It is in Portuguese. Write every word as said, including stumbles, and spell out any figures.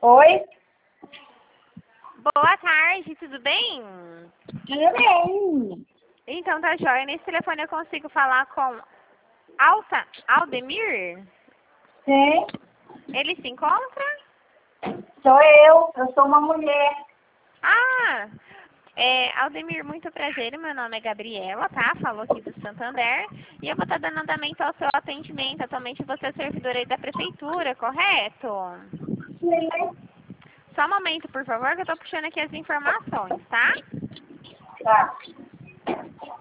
Oi? Boa tarde, tudo bem? Tudo bem. Então tá jóia. Nesse telefone eu consigo falar com Alta Aldemir? Sim, Ele se encontra? sou eu. Eu sou uma mulher. Ah, é, Aldemir, muito prazer. Meu nome é Gabriela, tá? Falou aqui do Santander. E eu vou estar dando andamento ao seu atendimento. Atualmente você é servidora aí da prefeitura, correto? Sim. Só um momento, por favor, que eu tô puxando aqui as informações, tá? Tá.